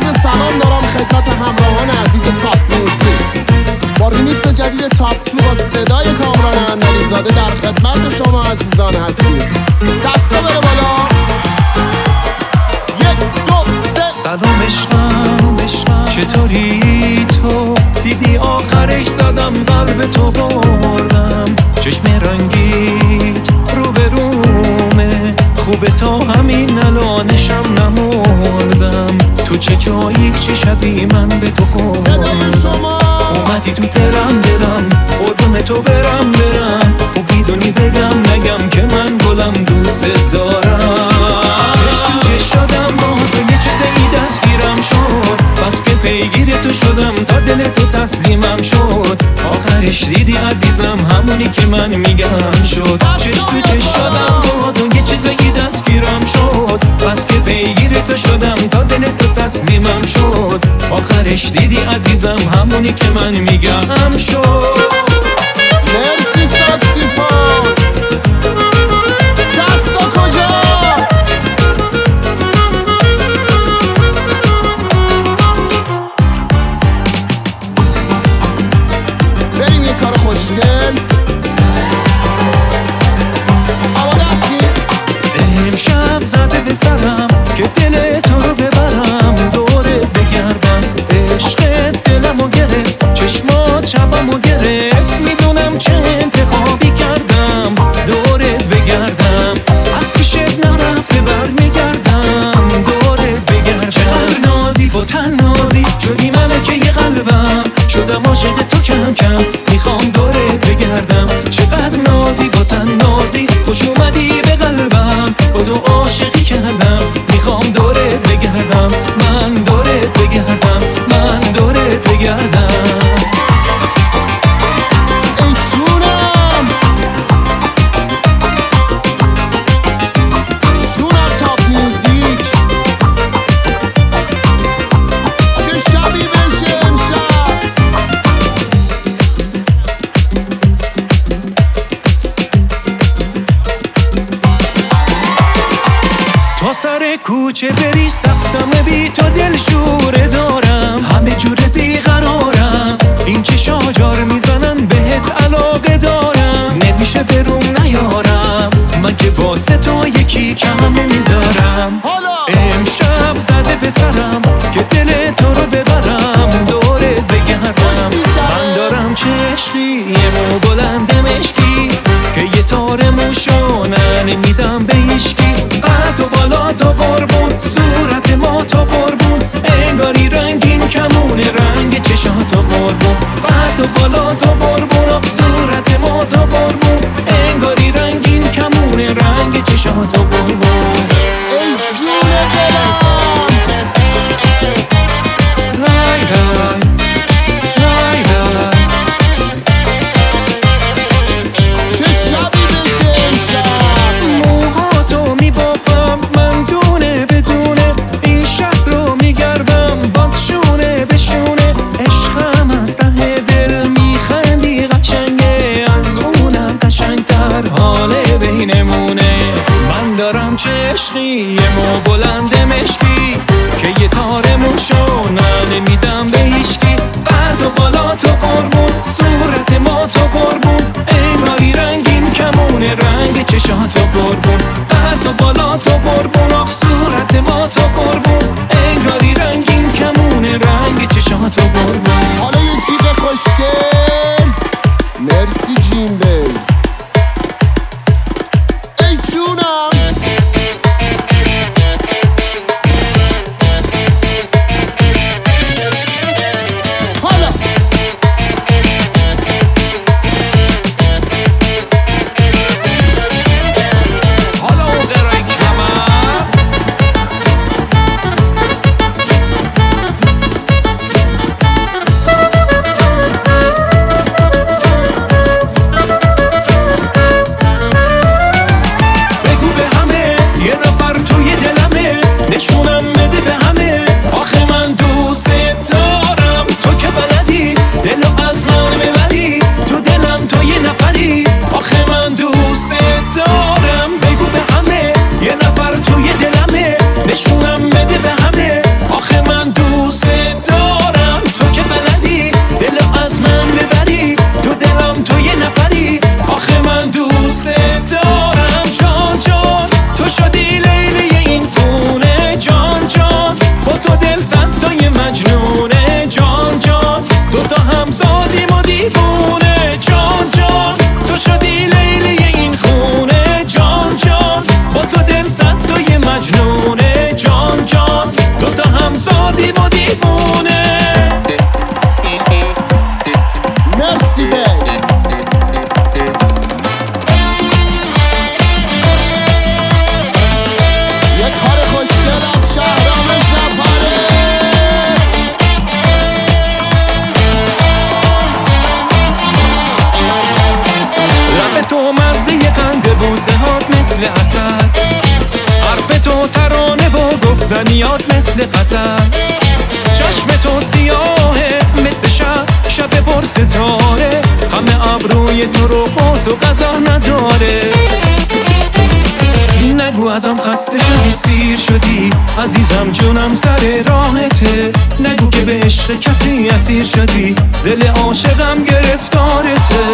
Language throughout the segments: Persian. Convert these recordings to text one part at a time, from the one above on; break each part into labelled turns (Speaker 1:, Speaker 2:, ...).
Speaker 1: عرض سلام دارم خدمت همراهان عزیز تاپ میوزیک. با ریمیکس جدید تاپ تو با صدای کامران اندلیزاده در خدمت شما عزیزان هستیم. دستا بره بالا. 1 2 3.
Speaker 2: سلام عشقم چطوری تو؟ دیدی آخرش زدم قلب تو بردم. چشم رنگیت رو به رومه، خوبه تا همین الانشم نمردم. تو چه جایی چه شبی من به تو خوردم. اومدی تو دلم قربون تو برم خوب میدونی بگم نگم که من گلم دوست دارم. چش تو چش شدم با تو یه چیزی دستگیرم شد، بس که پیگیر تو شدم تا دل تو تسلیمم شد. آخرش دیدی عزیزم همونی که من میگم شد. چش تو چش شدم با تو یه چیزی دستگیرم شد، بس که پیگیر تو شدم تا دل تو تسلیمم شد. آخرش دیدی عزیزم همونی که من میگم شد.
Speaker 1: مرسی ساکسیفون. دستا کجاست؟ بریم یه کار خوشگل. آماده هستی؟
Speaker 2: امشب زده به سرم که دل تو رو ببرم، دورت بگردم. عشقت دلمو گرفت، چشمات شبمو گرفت. میدونم چه انتخابی کردم، دورت بگردم. از پیشت نرفته برمیگردم، دورت بگردم. چقدر نازی با تنازی شدی ملکه قلبم، شدم عاشق تو کم کم میخوام دورت بگردم. چقدر نازی با تنازی خوش اومدی به قلبم، با تو عاشقی کردم میخوام دورت بگردم. من دورت بگردم، من دورت بگردم.
Speaker 1: ای جونم جونم تاپ میوزیک. چه شبی بشه امشب.
Speaker 2: تا سر کوچه بری سختم بی تو دلشوره دارم، همه جور بیقرارم. این چه شاجار میزنن بهت علاقه دارم، نمیشه بروم نیارم من که واسه تو یکی کم نمیذارم. امشب زده به سرم که دل تو رو ببرم، دورت بگردم. من دارم چه عشقی یه مو بلند مشکی که یه تار موشانه نمیدم به هیشکی. قد و بالا تا قربون، صورت ما تا قربون، انگاری رنگین کمونه رنگ چشات تا قربون. قد و بالا تا قربون، صورت ما تا قربون، انگاری رنگین کمونه رنگ چشات تا قربون.
Speaker 1: ای جون دلم.
Speaker 2: رای رای رای رای.
Speaker 1: چه شبی بشه امشب.
Speaker 2: موهاتو میبافم من دونه بدونه، این شهر رو میگردم باد شونه به شونه. عشقم از ته دل میخندی قشنگه، از اونم قشنگتر حال بینمونه. من دارم چه عشقی یه مو بلند مشکی که یه تار موشو نمیدم به هیشکی. قد و بالا تو قربون، صورت ما تو قربون، انگاری رنگین کمونه رنگ چشات تو قربون. قد و بالا تو قربون، آخ صورت ما تو قربون، انگاری رنگین کمونه رنگ چشات تو قربون.
Speaker 1: حالا یه جیغ خوشگل. مرسی جیم بی. ای جونم. حالا
Speaker 2: حالا قرنگ کمر اسد، حرف تو ترانه و گفتنیات مثل غزل. چشم تو سیاهه مثل شب پر ستاره، همه ابروی تو رو باز و غذا نداره. نگو ازم خسته شدی سیر شدی، عزیزم جونم سر راهته. نگو که به عشق کسی اسیر شدی، دل عاشقم گرفتارته.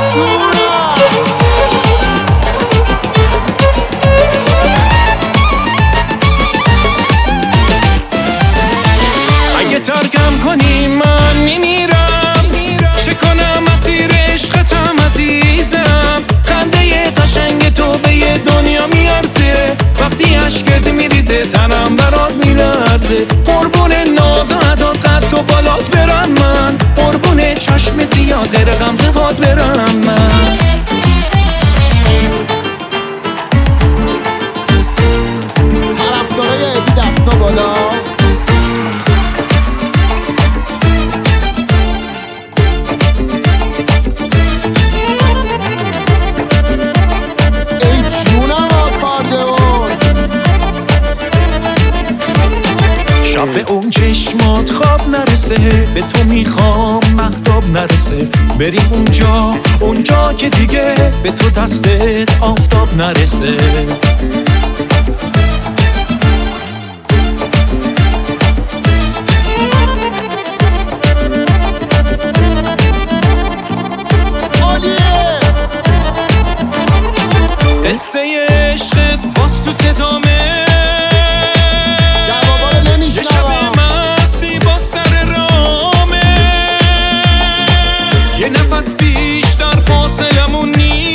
Speaker 2: اگه ترکم کنی من میمیرم، چه کنم مسیر عشقتم عزیزم. خنده قشنگ تو به یه دنیا میارزه، وقتی عشقت میریزه تنم برات میلرزه. قربون ناز و عداد قد و بالات برم من، قربون چشم زیاد غیر غمزه هات برم من.
Speaker 1: طرفدارای ابی دستا بالا.
Speaker 2: شب به اون چشمات خواب نرسه، به تو میخوام مهتاب نرسه. بریم اونجا که دیگه به تو دستت آفتاب نرسه. قصه عشقت باز تو صدامه، یه شب مستی با سر رامه. یه نفس بیشتر فاصلمون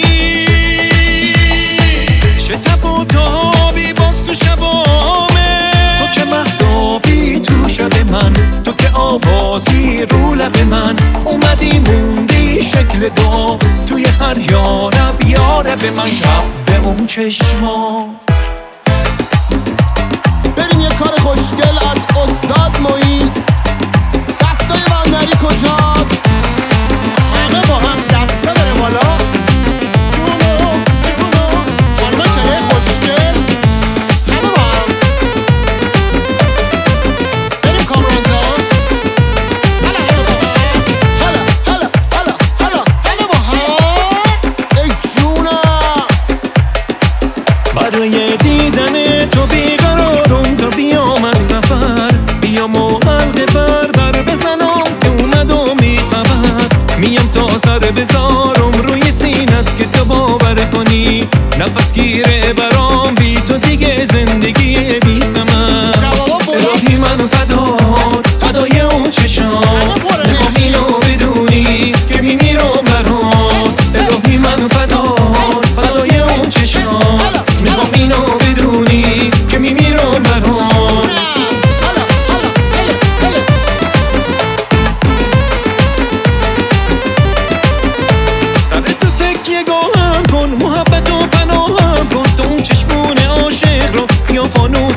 Speaker 2: نیست، چه تب و تابی باز تو شبامه. تو که مهتابی تو شب من، تو که آوازی رو لب من. اومدی موندی شکل دعا توی هر یارب من. شب به اون چشما
Speaker 1: بریم یه کار خوشگل از استاد معین. دستای بندری کجاست؟ همه با هم دستا بره بالا. جونو خانمه چهره خوشگل، همه با هم بریم کامران جان. هلا همه با هم. ای جونم
Speaker 2: برای دیدن تو بیقرارم تا بیام از سفر. بیام و حلقه بر بزنم که اومد و میخبر. میم تا سر بذارم روی سینت که تو باور کنی. نفس گیره برام بی تو دیگه زندگی بی ثمر. الهی من فدای اون چشام، میخوام اینو بدونی که میمیرم برات. الهی من فدای اون چشام، میخوام اینو بدونی که میمیرم برات. سر تو تکیه گاهم کن، محبت و پناهم کن. تو اون چشمون عاشق رو یا فانوس